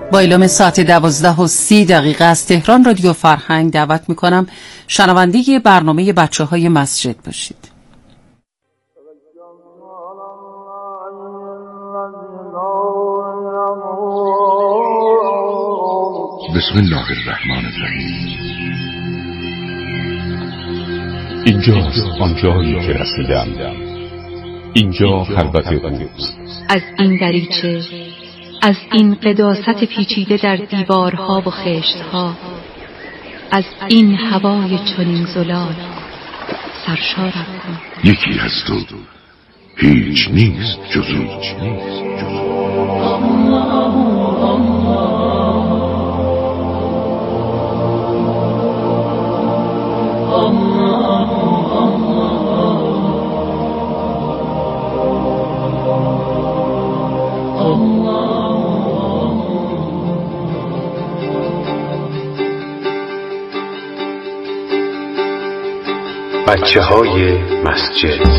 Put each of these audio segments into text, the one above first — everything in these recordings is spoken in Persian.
با اعلام ساعت 12:30 از تهران رادیو فرهنگ دعوت میکنم شنونده برنامه بچه‌های مسجد باشید. بسم الله الرحمن الرحیم. اینجاست آنجایی که رسیدم، اینجا خلوت اوست. از این دریچه، از این قداست پیچیده در دیوارها و خشتها، از این هوای چنین زلال سرشارم کن. یکی هست و هیچ نیست جز او. بچه‌های مسجد.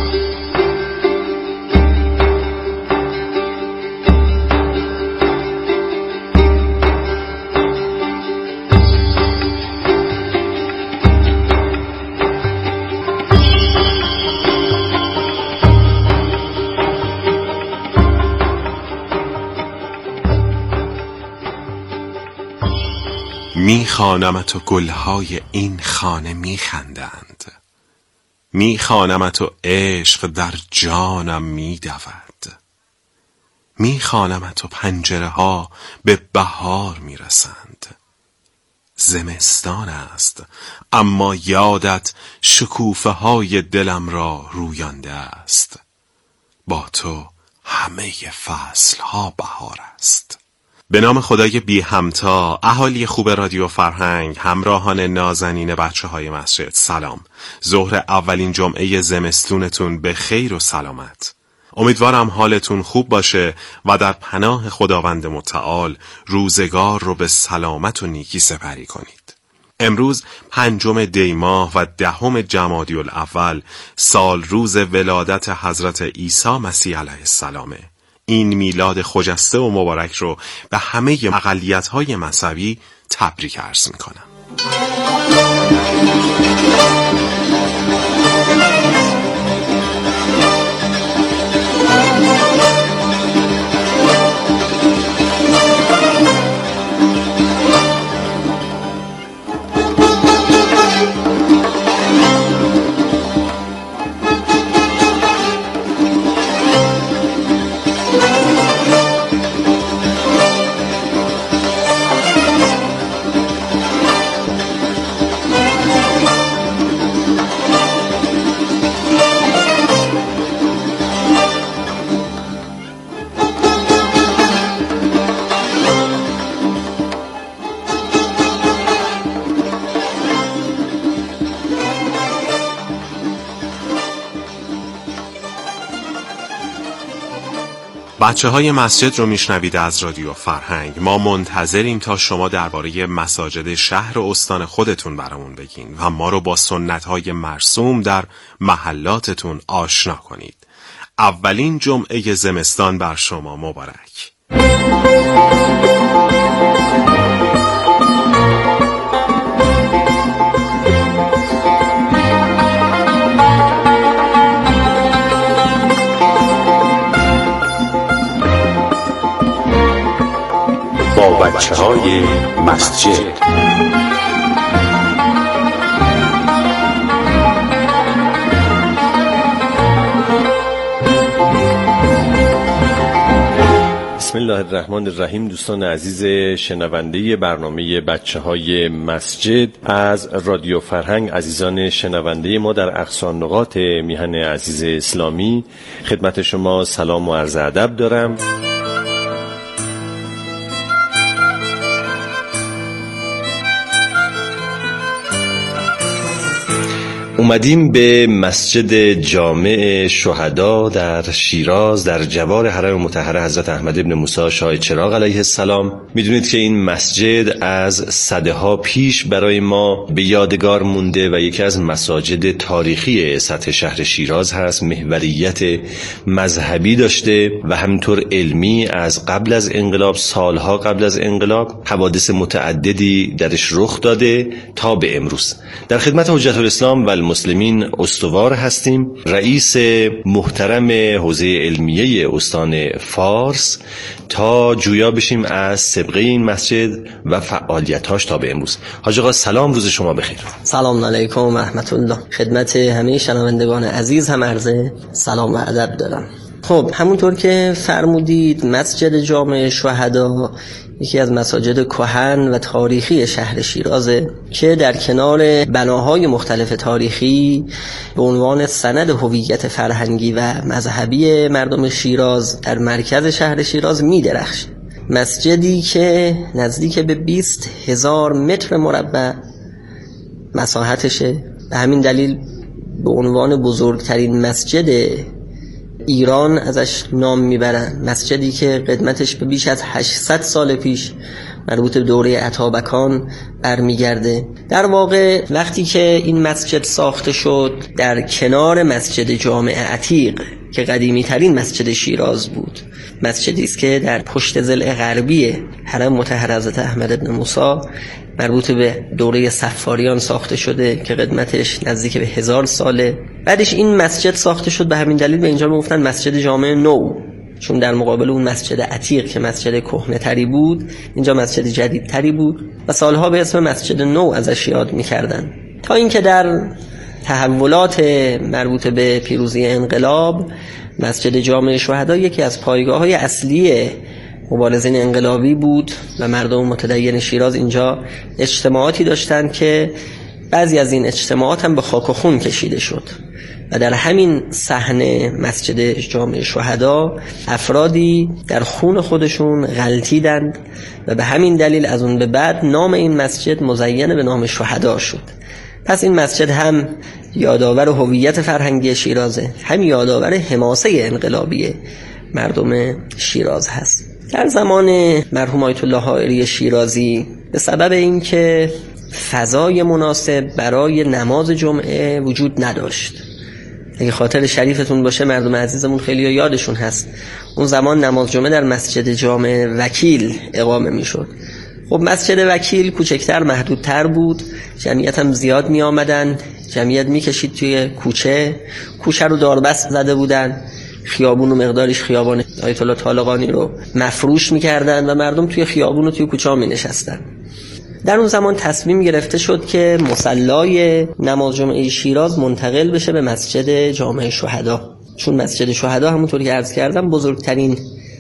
میخوانمت و گلهای این خانه میخندند، میخوانمت و عشق در جانم میدود، میخوانمت و پنجره ها به بهار میرسند. زمستان است اما یادت شکوفه های دلم را رویانده است. با تو همه فصل ها بهار است. به نام خدای بی همتا، اهالی خوب رادیو فرهنگ، همراهان نازنین بچه‌های مسجد، سلام. ظهر اولین جمعه زمستونتون به خیر و سلامت. امیدوارم حالتون خوب باشه و در پناه خداوند متعال روزگار رو به سلامت و نیکی سپری کنید. امروز 5 دی ماه و 10 جمادی الاول، سال روز ولادت حضرت عیسی مسیح علیه السلامه. این میلاد خجسته و مبارک رو به همه اقلیت‌های مذهبی تبریک عرض می‌کنم. بچه‌های مسجد رو میشنوید از رادیو فرهنگ. ما منتظریم تا شما درباره مساجد شهر و استان خودتون برامون بگین و ما رو با سنت‌های مرسوم در محلاتتون آشنا کنید. اولین جمعه زمستان بر شما مبارک. با بچه‌های مسجد. بسم الله الرحمن الرحیم. دوستان عزیز شنونده برنامه بچه‌های مسجد از رادیو فرهنگ، عزیزان شنونده ما در اقصا نقاط میهن عزیز اسلامی، خدمت شما سلام و عرض ادب دارم. اومدیم به مسجد جامع شهدا در شیراز در جوار حرم مطهر حضرت احمد ابن موسی شاه چراغ علیه السلام. میدونید که این مسجد از سده‌ها پیش برای ما به یادگار مونده و یکی از مساجد تاریخی سطح شهر شیراز هست. محوریت مذهبی داشته و همینطور علمی. از قبل از انقلاب، سالها قبل از انقلاب، حوادث متعددی درش رخ داده تا به امروز. در خدمت حجت الاسلام و المسلمین استوار هستیم. رئیس محترم حوزه علمیه استان فارس تا جویا بشیم از سابقه این مسجد و فعالیتاش تا به امروز. حاج آقا سلام، روز شما بخیر. سلام علیکم و رحمت الله. خدمت همه شنوندگان عزیز هم عرض سلام و ادب دارم. خب همونطور که فرمودید، مسجد جامع شهدا یکی از مساجد کهن و تاریخی شهر شیرازه که در کنار بناهای مختلف تاریخی به عنوان سند هویت فرهنگی و مذهبی مردم شیراز در مرکز شهر شیراز می درخشه. مسجدی که نزدیک به 20,000 متر مربع مساحتشه، به همین دلیل به عنوان بزرگترین مسجد ایران ازش نام میبرن. مسجدی که قدمتش به بیش از 800 سال پیش مربوط به دوره اتابکان برمیگرده. در واقع وقتی که این مسجد ساخته شد در کنار مسجد جامع عتیق که قدیمی ترین مسجد شیراز بود، مسجدی است که در پشت ضلع غربی حرم مطهر حضرت احمد ابن موسی مربوط به دوره صفاریان ساخته شده که قدمتش نزدیک به 1000 ساله. بعدش این مسجد ساخته شد، به همین دلیل به اینجا میگفتن مسجد جامع نو، چون در مقابل اون مسجد عتیق که مسجد کهنه تری بود، اینجا مسجد جدید تری بود و سالها به اسم مسجد نو ازش یاد میکردن. تا اینکه در تحولات مربوط به پیروزی انقلاب، مسجد جامع شهدا یکی از پایگاه‌های اصلی مبارزین انقلابی بود و مردم متدین شیراز اینجا اجتماعاتی داشتن که بعضی از این اجتماعات هم به خاک و خون کشیده شد و در همین صحنه مسجد جامع شهدا افرادی در خون خودشون غلطیدند و به همین دلیل از اون به بعد نام این مسجد مزین به نام شهدا شد. پس این مسجد هم یادآور هویت فرهنگی شیرازه، هم یادآور حماسه انقلابی مردم شیراز هست. در زمان مرحوم آیت الله حائری شیرازی به سبب اینکه فضای مناسب برای نماز جمعه وجود نداشت، اگه خاطر شریفتون باشه مردم عزیزمون خیلی یادشون هست، اون زمان نماز جمعه در مسجد جامع وکیل اقامه میشد. خب مسجد وکیل کوچکتر، محدودتر بود، جمعیت هم زیاد می آمدن، جمعیت می کشید توی کوچه رو داربست زده بودن، خیابون و مقدارش خیابان آیت الله طالقانی رو مفروش می کردن و مردم توی خیابون و توی کوچه ها می نشستن. در اون زمان تصمیم گرفته شد که مصلای نماز جمعه شیراز منتقل بشه به مسجد جامع شهدا، چون مسجد شهدا همونطور که عرض کردم بزرگترین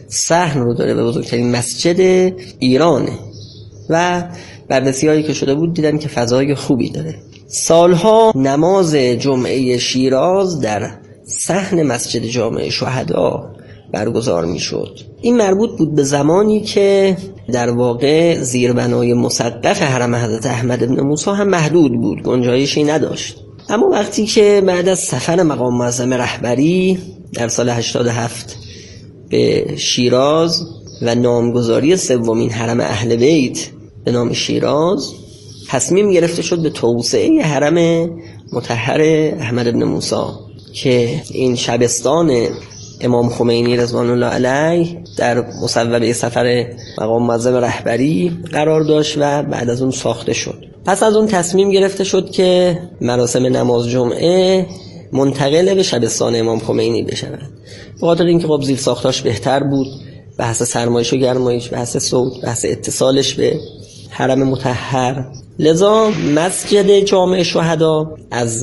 صحن رو داره و بزرگترین مسجد ایرانه و بررسی‌هایی که شده بود دیدن که فضای خوبی داره. سالها نماز جمعه شیراز در صحن مسجد جامع شهدا برگزار میشد. این مربوط بود به زمانی که در واقع زیربنای مسقف حرم حضرت احمد ابن موسی هم محدود بود، گنجایشی نداشت. اما وقتی که بعد از سفر مقام معظم رهبری در سال 87 به شیراز و نامگذاری سومین حرم اهل بیت به نام شیراز، تصمیم گرفته شد به توسعه حرم مطهر احمد ابن موسی که این شبستان امام خمینی رضوان الله علیه در مصوبه سفر مقام معظم رهبری قرار داشت و بعد از اون ساخته شد. پس از اون تصمیم گرفته شد که مراسم نماز جمعه منتقل به شبستان امام خمینی بشود. به خاطر اینکه خب زیر ساختاش بهتر بود، بحث سرمایش و گرمایش، بحث صوت، بحث اتصالش به حرم مطهر. لذا مسجد جامع شهدا از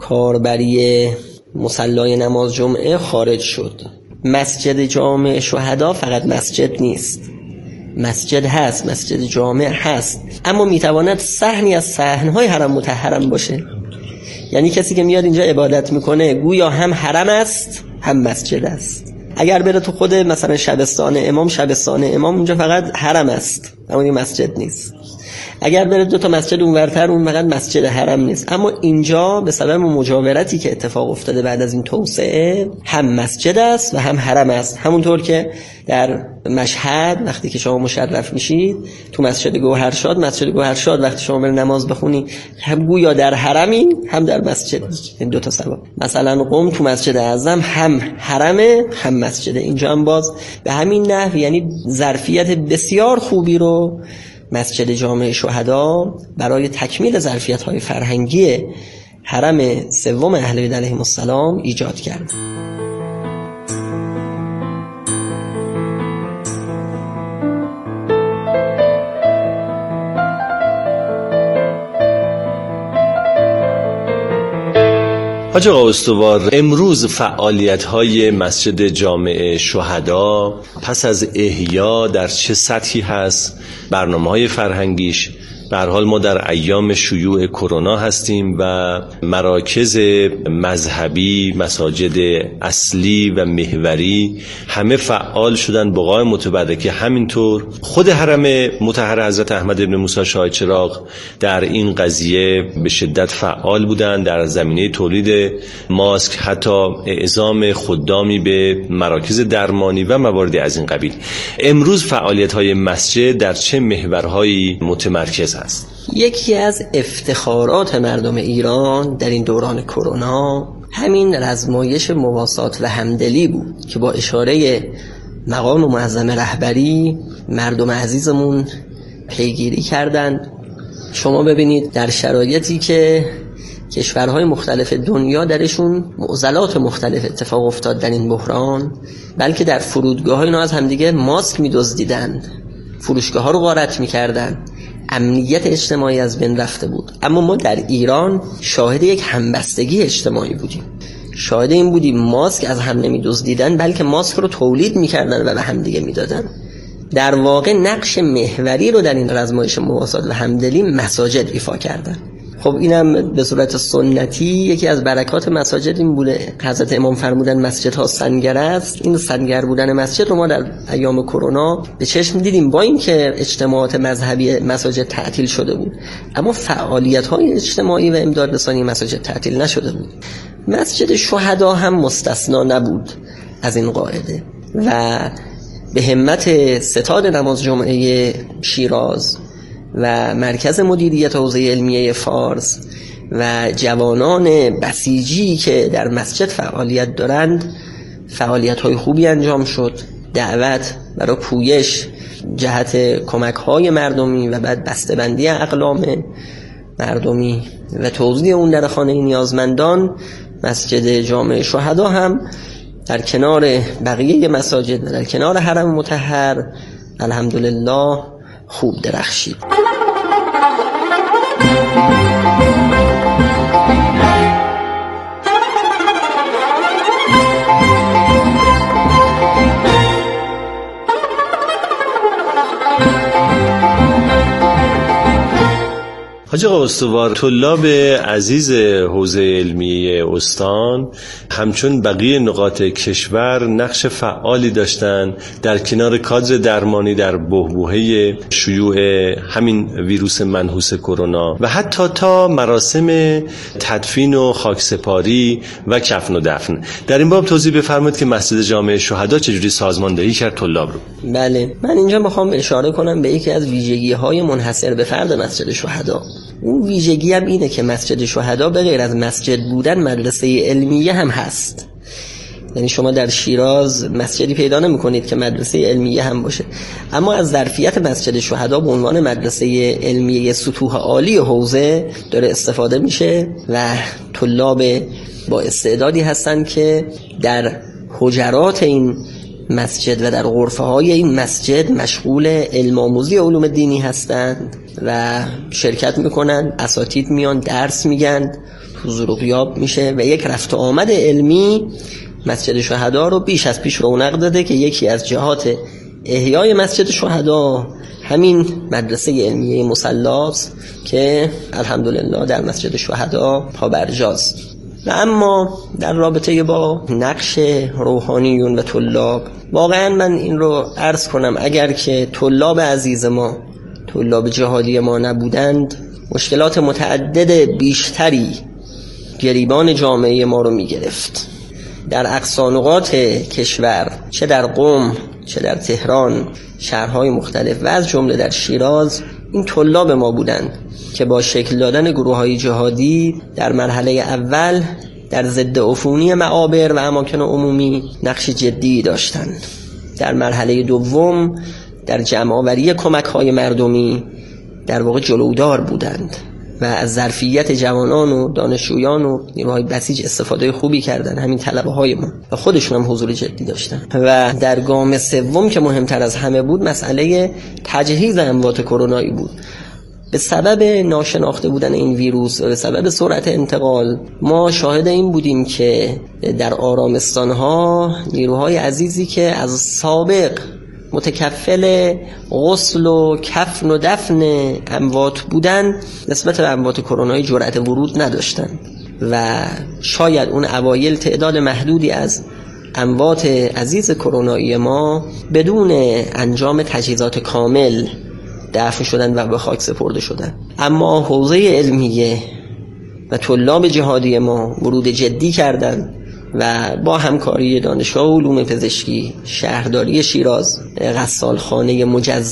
کاربری مصلای نماز جمعه خارج شد. مسجد جامع شهدا فقط مسجد نیست، مسجد هست، مسجد جامع هست، اما میتواند صحنی از صحنهای حرم مطهرم باشه. یعنی کسی که میاد اینجا عبادت میکنه گویا هم حرم است هم مسجد است. اگر بره تو خود مثلا شبستان امام اونجا فقط حرم است اما این مسجد نیست. اگر بره 2 تا مسجد اونورتر، اون فقط مسجد حرم نیست، اما اینجا به سبب مجاورتی که اتفاق افتاده بعد از این توسعه هم مسجد است و هم حرم است. همونطور که در مشهد وقتی که شما مشرف میشید تو مسجد گوهرشاد وقتی شما بر نماز بخونی هم گویا در حرمی هم در مسجد، این 2 تا سبب. مثلا قم تو مسجد اعظم هم حرمه هم مسجد. اینجا هم باز به همین نحو، یعنی ظرفیت بسیار خوبی رو مسجد جامع شهدا برای تکمیل ظرفیت‌های فرهنگی حرم سوم اهل بیت علیهم السلام ایجاد کرد. حاج آقا استوار، امروز فعالیت‌های مسجد جامع شهدا پس از احیا در چه سطحی هست؟ برنامه‌های فرهنگیش؟ به هر حال ما در ایام شیوع کرونا هستیم و مراکز مذهبی، مساجد اصلی و محوری همه فعال شدن، بقاع متبرکه همینطور. خود حرم مطهر حضرت احمد بن موسی شاه چراغ در این قضیه به شدت فعال بودند در زمینه تولید ماسک، حتی اعزام خدامی به مراکز درمانی و مواردی از این قبیل. امروز فعالیت‌های مسجد در چه محورهایی متمرکز است؟ یکی از افتخارات مردم ایران در این دوران کرونا همین رزمایش مواسات و همدلی بود که با اشاره مقام معظم رهبری مردم عزیزمون پیگیری کردند. شما ببینید در شرایطی که کشورهای مختلف دنیا درشون معضلات مختلف اتفاق افتاد در این بحران، بلکه در فرودگاه‌ها اینا از همدیگه ماسک می‌دزدیدند، فروشگاه‌ها رو غارت می‌کردند، امنیت اجتماعی از بین رفته بود. اما ما در ایران شاهد یک همبستگی اجتماعی بودیم، شاهد این بودیم ماسک از هم نمی‌دزدیدن، بلکه ماسک رو تولید می‌کردن و به هم دیگه می‌دادن. در واقع نقش محوری رو در این رزمایش مواسات و همدلی مساجد ایفا کردن. خب اینم به صورت سنتی یکی از برکات مساجد این بوده. حضرت امام فرمودن مسجدها سنگر است. این سنگر بودن مسجد رو ما در ایام کرونا به چشم دیدیم، با اینکه اجتماعات مذهبی مساجد تعطیل شده بود، اما فعالیت‌های اجتماعی و امدادرسانی مساجد تعطیل نشده بود. مسجد شهدا هم مستثنا نبود از این قاعده و به همت ستاد نماز جمعه شیراز و مرکز مدیریت حوزه علمیه فارس و جوانان بسیجی که در مسجد فعالیت دارند فعالیت‌های خوبی انجام شد. دعوت برای پویش جهت کمک‌های مردمی و بعد بسته‌بندی اقلام مردمی و توزیع اون در خانه نیازمندان، مسجد جامع شهدا هم در کنار بقیه مساجد و در کنار حرم مطهر الحمدلله خوب درخشید. حاج آقا استوار، طلاب عزیز حوزه علمیه استان همچون بقیه نقاط کشور نقش فعالی داشتن در کنار کادر درمانی در بحبوحه شیوع همین ویروس منحوس کرونا و حتی تا مراسم تدفین و خاکسپاری و کفن و دفن. در این باب توضیح بفرمایید که مسجد جامع شهدا چجوری سازماندهی کرد طلاب رو؟ بله، من اینجا میخوام اشاره کنم به یکی از ویژگی‌های منحصر به فرد مسجد شهدا. اون ویژگی هم اینه که مسجد شهدا به غیر از مسجد بودن مدرسه علمیه هم هست. یعنی شما در شیراز مسجدی پیدا نمی‌کنید که مدرسه علمیه هم باشه، اما از ظرفیت مسجد شهدا به عنوان مدرسه علمیه سطوح عالی حوزه داره استفاده میشه و طلاب با استعدادی هستن که در حجرات این مسجد و در غرفه‌های این مسجد مشغول علم آموزی علوم دینی هستند و شرکت میکنن، اساتید میان درس میگن، حضور و غیاب میشه و یک رفت و آمد علمی مسجد شهدا رو بیش از پیش رونق داده که یکی از جهات احیای مسجد شهدا همین مدرسه علمیه مصلاست که الحمدلله در مسجد شهدا پابرجاست. و اما در رابطه با نقش روحانیون و طلاب، واقعا من این رو عرض کنم، اگر که طلاب عزیز ما، طلاب جهادی ما نبودند، مشکلات متعدد بیشتری گریبان جامعه ما رو می‌گرفت. در اقصانقاط کشور، چه در قم، چه در تهران، شهرهای مختلف و از جمله در شیراز، این طلاب ما بودند که با شکل دادن گروه‌های جهادی در مرحله اول در ضد عفونی معابر و اماکن عمومی نقش جدی داشتند. در مرحله دوم در جمع‌آوری کمک‌های مردمی در واقع جلودار بودند و از ظرفیت جوانان و دانشجویان و نیروهای بسیج استفاده خوبی کردن، همین طلبه‌های ما، و خودشون هم حضور جدی داشتن. و در گام سوم که مهمتر از همه بود، مسئله تجهیز اموات کرونایی بود. به سبب ناشناخته بودن این ویروس و به سبب سرعت انتقال، ما شاهد این بودیم که در آرامستان‌ها نیروهای عزیزی که از سابق متکفل غسل و کفن و دفن اموات بودن، نسبت به اموات کرونایی جرأت ورود نداشتند و شاید اون اوایل تعداد محدودی از اموات عزیز کرونایی ما بدون انجام تجهیزات کامل دفن شدن و به خاک سپرده شدن. اما حوزه علمیه و طلاب جهادی ما ورود جدی کردند و با همکاری دانشگاه علوم پزشکی شهرداری شیراز غسالخانه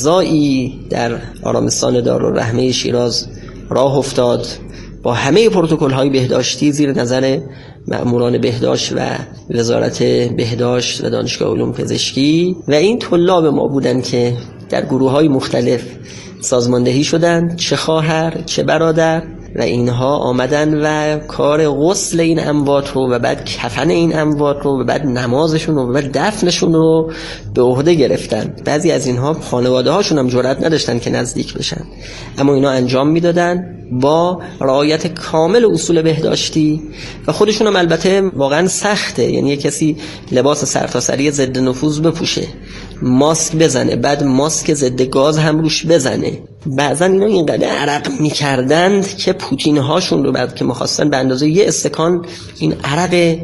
مجزایی در آرامستان دارالرحمه شیراز راه افتاد، با همه پروتکل‌های بهداشتی زیر نظر مأموران بهداشت و وزارت بهداشت و دانشگاه علوم پزشکی. و این طلاب ما بودند که در گروه‌های مختلف سازماندهی شدند، چه خواهر چه برادر، و اینها آمدن و کار غسل این اموات رو و بعد کفن این اموات رو و بعد نمازشون رو و بعد دفنشون رو به عهده گرفتن. بعضی از اینها خانواده هاشون هم جرئت نداشتن که نزدیک بشن، اما اینا انجام میدادن با رعایت کامل اصول بهداشتی و خودشون هم البته واقعا سخته. یعنی کسی لباس سرتاسری ضد نفوذ بپوشه، ماسک بزنه، بعد ماسک ضد گاز هم روش بزنه. بعضا اینا اینقدر عرق میکردند که پوتین هاشون رو بعد که میخواستن به اندازه یه استکان این عرق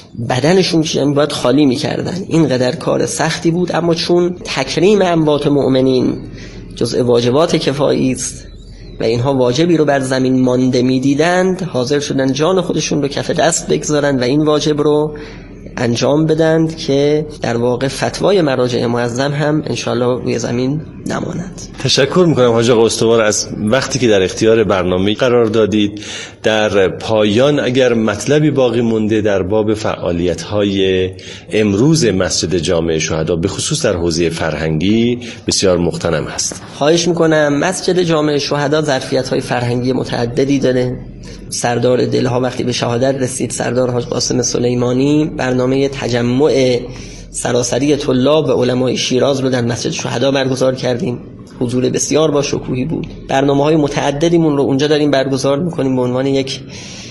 بدنشون چیزی باید خالی میکردن. اینقدر کار سختی بود، اما چون تکریم اموات مؤمنین جزء واجبات کفایی است و اینها واجبی رو بر زمین مانده میدیدند، حاضر شدن جان خودشون رو کف دست بگذارن و این واجب رو انجام بدند که در واقع فتوای مراجع معظم هم انشالله روی زمین نماند. تشکر میکنم حاج آقا استوار از وقتی که در اختیار برنامه قرار دادید. در پایان اگر مطلبی باقی مونده در باب فعالیت‌های امروز مسجد جامع شهدا به خصوص در حوزه فرهنگی بسیار مغتنم هست. خواهش میکنم. مسجد جامع شهدا ظرفیت‌های فرهنگی متعددی داره. سردار دلها وقتی به شهادت رسید، سردار حاج قاسم سلیمانی، برنامه تجمع سراسری طلاب و علمای شیراز رو در مسجد شهدا برگزار کردیم. حضور بسیار با شکوهی بود. برنامه‌های متعددیمون رو اونجا داریم برگزار می‌کنیم به عنوان یک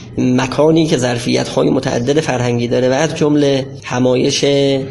مکانی که ظرفیت‌های متعدد فرهنگی داره و از جمله همایش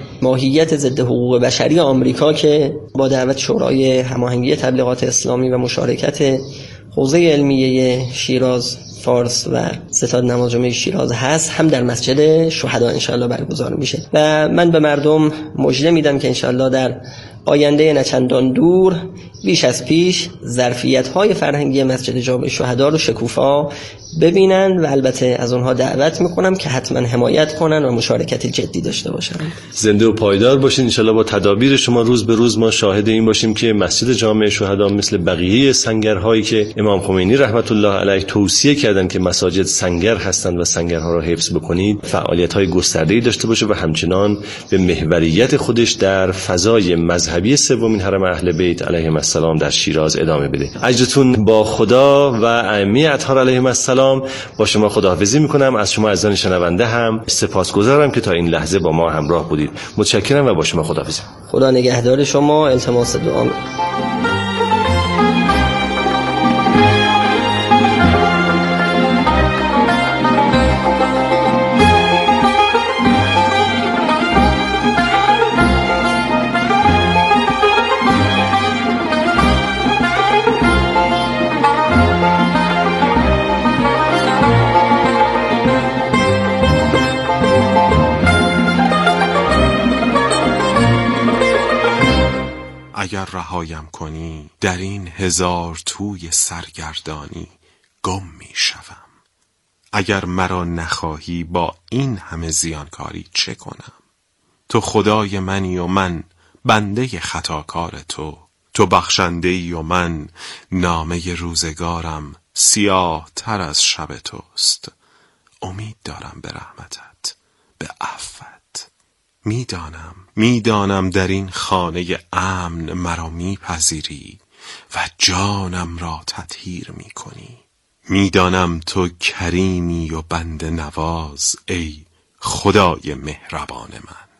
ماهیت ضد حقوق بشری آمریکا که با دعوت شورای هماهنگی تبلیغات اسلامی و مشارکت حوزه علمیه شیراز، فارس و ستاد نماز جمعه شیراز هست، هم در مسجد شهدا انشالله برگزار میشه. و من به مردم مژده میدم که انشالله در آینده نچندان دور بیش از پیش ظرفیت‌های فرهنگی مسجد جامع شهدا رو شکوفا ببینن و البته از اونها دعوت میکنم که حتما حمایت کنن و مشارکت جدی داشته باشن. زنده و پایدار باشین انشالله. با تدابیر شما روز به روز ما شاهد این باشیم که مسجد جامع شهدا مثل بقیه سنگرهایی که امام خمینی رحمت الله علیه توصیه کردن که مساجد سنگر هستند و سنگرها رو حفظ بکنید، فعالیت‌های گسترده‌ای داشته باشه و همچنان به محوریت خودش در فضای مذهبی سومین حرم اهل بیت علیهم السلام در شیراز ادامه بده. اجرتون با خدا و ائمه اطهار علیهم السلام. با شما خداحافظی میکنم. از شما عزیزان شنونده هم سپاسگزارم که تا این لحظه با ما همراه بودید. متشکرم و با شما خداحافظی. خدا نگهدار شما. التماس دعا. اگر رهایم کنی در این هزار توی سرگردانی گم می شوم. اگر مرا نخواهی با این همه زیانکاری چه کنم؟ تو خدای منی و من بنده خطاکار تو. تو بخشنده‌ای و من نامه روزگارم سیاه تر از شب توست. امید دارم به رحمتت، به عفوت. میدانم در این خانه امن مرا میپذیری و جانم را تطهیر میکنی. میدانم تو کریمی و بنده نواز ای خدای مهربان من.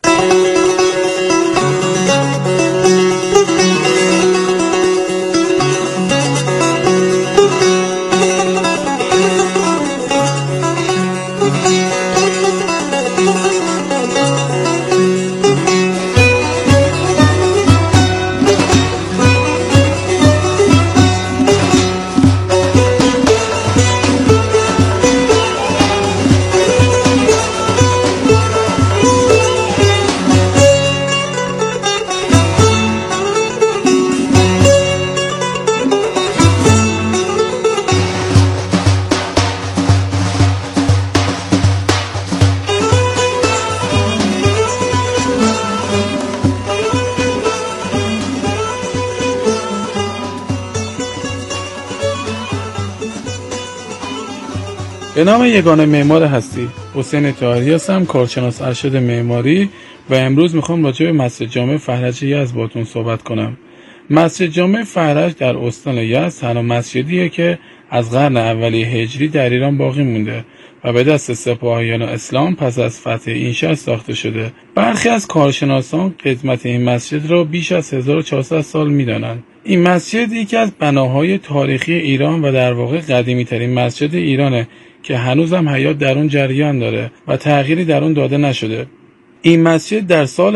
به نام یگانه معمار هستی، حسین طاهری هستم، کارشناس ارشد معماری و امروز میخوام راجع به مسجد جامع فرج یزد باهاتون صحبت کنم. مسجد جامع فرج در استان یزد تنها مسجدیه که از قرن اولی هجری در ایران باقی مونده و به دست سپاهیان اسلام پس از فتح این شهر ساخته شده. برخی از کارشناسان قدمت این مسجد را بیش از 1400 سال میدانند. این مسجد یکی از بناهای تاریخی ایران و در واقع قدیمی ترین مسجد ایرانه که هنوز هم حیات در اون جریان داره و تغییری در اون داده نشده. این مسجد در سال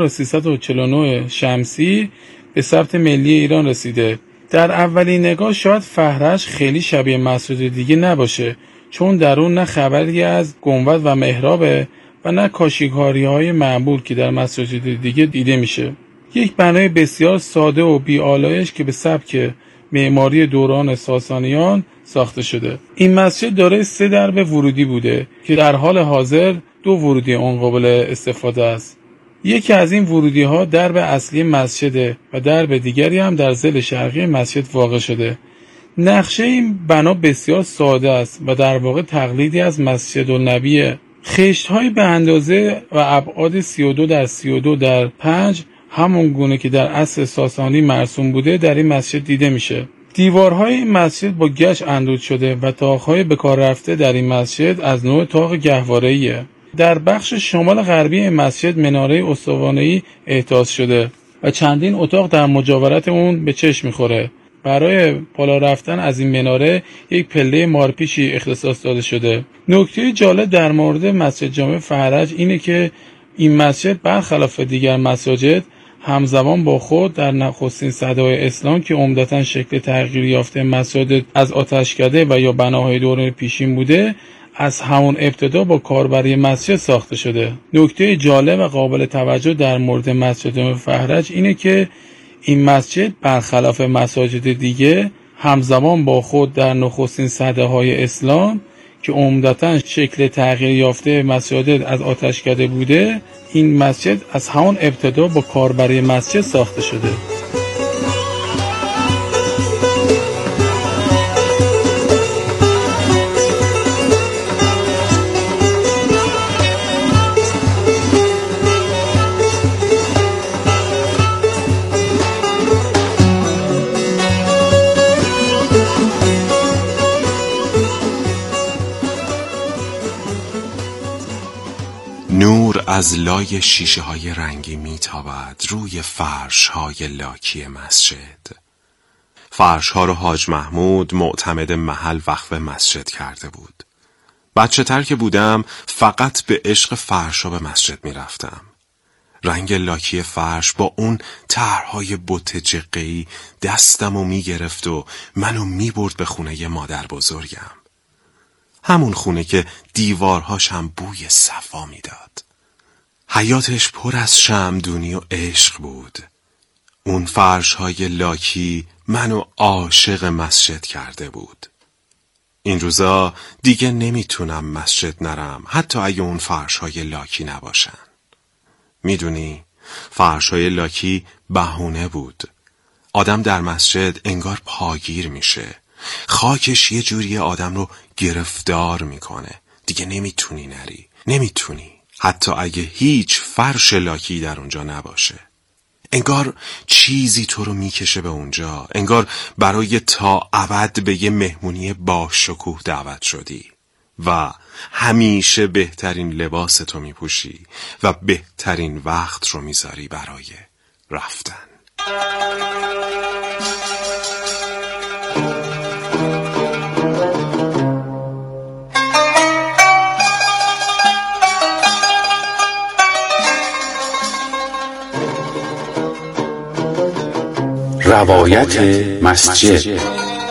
1349 شمسی به ثبت ملی ایران رسیده. در اولین نگاه شاید فرج خیلی شبیه مسجد دیگه نباشه، چون در اون نه خبری از گنبد و محرابه و نه کاشیکاری‌های معمول که در مساجد دیگه دیده میشه. یک بنای بسیار ساده و بی‌آلایش که به سبک معماری دوران ساسانیان ساخته شده. این مسجد دارای 3 درب ورودی بوده که در حال حاضر 2 ورودی اون قابل استفاده است. یکی از این ورودی ها درب اصلی مسجده و درب دیگری هم در ضلع شرقی مسجد واقع شده. نقشه این بنا بسیار ساده است و در واقع تقلیدی از مسجد النبیه. خشت‌های به اندازه و ابعاد 32 در 32 در 5 همون گونه که در عصر ساسانی مرسوم بوده در این مسجد دیده میشه. دیوارهای این مسجد با گچ اندود شده و طاق‌های به کار رفته در این مسجد از نوع طاق گهواره‌ایه. در بخش شمال غربی این مسجد مناره استوانه‌ای احداث شده و چندین اتاق در مجاورت اون به چشم می‌خوره. برای بالا رفتن از این مناره یک پله مارپیچی اختصاص داده شده. نکته جالب در مورد مسجد جامع فرج اینه که این مسجد برخلاف دیگر مساجد همزمان با خود در نخستین سده‌های اسلام که عمدتاً شکل تغییر یافته مساجد از آتشکده و یا بناهای دوران پیشین بوده، از همون ابتدا با کاربری مسجد ساخته شده. نکته جالب و قابل توجه در مورد مسجد جامع فرج اینه که این مسجد برخلاف مساجد دیگه همزمان با خود در نخستین سده‌های اسلام که عمدتاً شکل تغییر یافته مساجد از آتشکده بوده، این مسجد از همون ابتدا با کاربری مسجد ساخته شده. نور از لای شیشه های رنگی میتابد روی فرش های لاکی مسجد. فرش ها رو حاج محمود معتمد محل وقف مسجد کرده بود. بچه تر که بودم فقط به عشق فرش ها به مسجد میرفتم. رنگ لاکی فرش با اون طرحهای بت جقه‌ای دستمو میگرفت و منو میبرد به خونه مادر بزرگم. همون خونه که دیوارهاش هم بوی صفا میداد. حیاتش پر از شمعدونی و عشق بود. اون فرش‌های لاکی منو عاشق مسجد کرده بود. این روزا دیگه نمیتونم مسجد نرم، حتی اگه اون فرش‌های لاکی نباشن. میدونی، فرش‌های لاکی بهونه بود. آدم در مسجد انگار پاگیر میشه. خاکش یه جوری آدم رو گرفتار میکنه. دیگه نمیتونی نری. نمیتونی. حتی اگه هیچ فرش لاکی در اونجا نباشه. انگار چیزی تو رو میکشه به اونجا. انگار برای تا ابد به یه مهمونی با شکوه دعوت شدی و همیشه بهترین لباس تو میپوشی و بهترین وقت رو میذاری برای رفتن. روایت مسجد.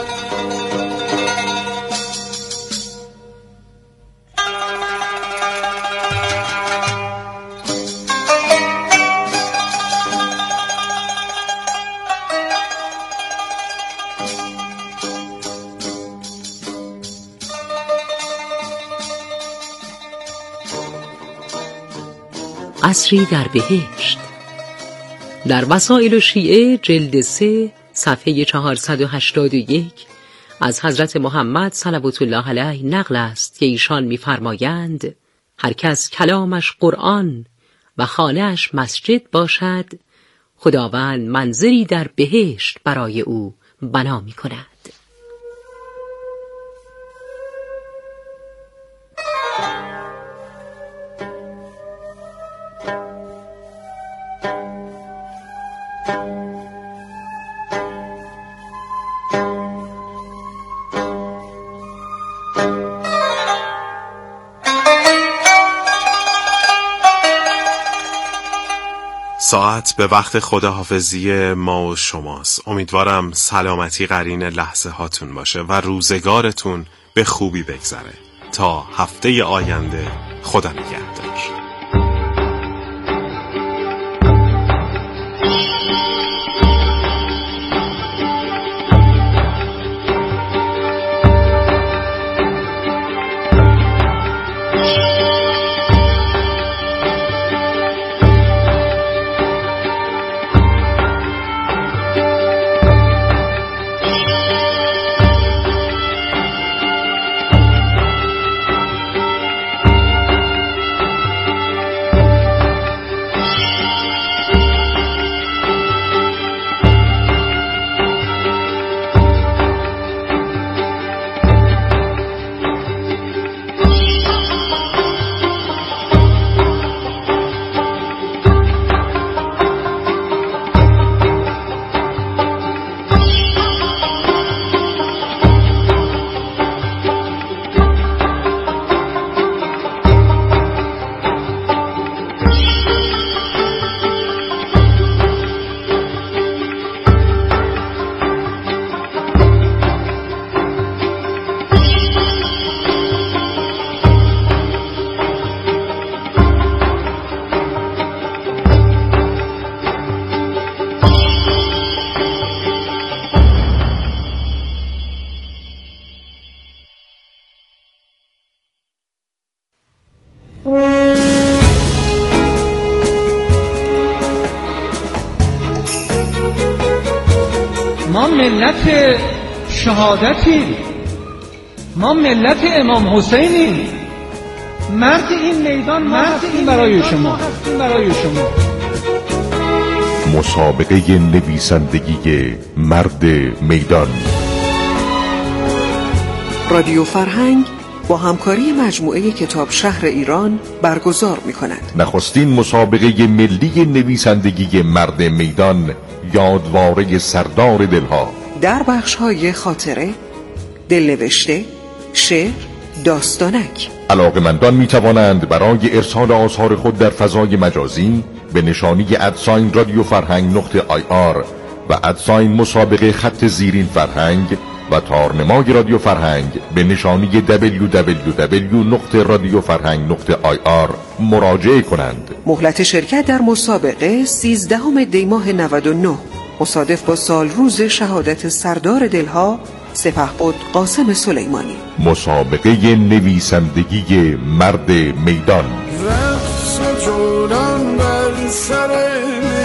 عصری در بهشت. در وسائل شیعه جلد 3 صفحه 481 از حضرت محمد صلوات الله علیه نقل است که ایشان می‌فرمایند هر کس کلامش قرآن و خانه‌اش مسجد باشد، خداوند منزلی در بهشت برای او بنا می‌کند. ساعت به وقت خداحافظی ما و شماست. امیدوارم سلامتی قرین لحظه هاتون باشه و روزگارتون به خوبی بگذره. تا هفته آینده، خدا نگهدار. ما ملت شهادتیم، ما ملت امام حسینیم. مرد این میدان، مرد این برای شما، برای شما. مسابقه نویسندگی مرد میدان. رادیو فرهنگ با همکاری مجموعه کتاب شهر ایران برگزار می‌کند. نخستین مسابقه ملی نویسندگی مرد میدان، یادواره سردار دلها، در بخش‌های خاطره، دلنوشته، شعر، داستانک. علاقه‌مندان می‌توانند برای ارسال آثار خود در فضای مجازی به نشانی ادساین رادیو فرهنگ .ir و ادساین مسابقه خط زیرین فرهنگ و تارنمای رادیو فرهنگ به نشانی www.radiofarhang.ir مراجعه کنند. مهلت شرکت در مسابقه 13 دی ماه 99. مصادف با سال روز شهادت سردار دلها سپهبد قاسم سلیمانی. مسابقه نویسندگی مرد میدان. رقص جولان بر سر